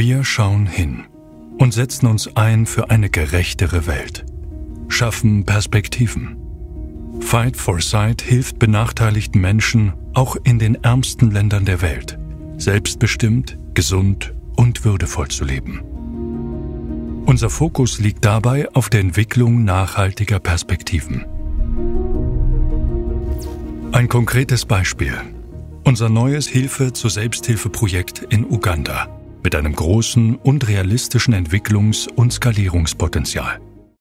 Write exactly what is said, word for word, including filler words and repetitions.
Wir schauen hin und setzen uns ein für eine gerechtere Welt. Schaffen Perspektiven. Fight for Sight hilft benachteiligten Menschen auch in den ärmsten Ländern der Welt, selbstbestimmt, gesund und würdevoll zu leben. Unser Fokus liegt dabei auf der Entwicklung nachhaltiger Perspektiven. Ein konkretes Beispiel: unser neues Hilfe zur Selbsthilfe-Projekt in Uganda mit einem großen und realistischen Entwicklungs- und Skalierungspotenzial.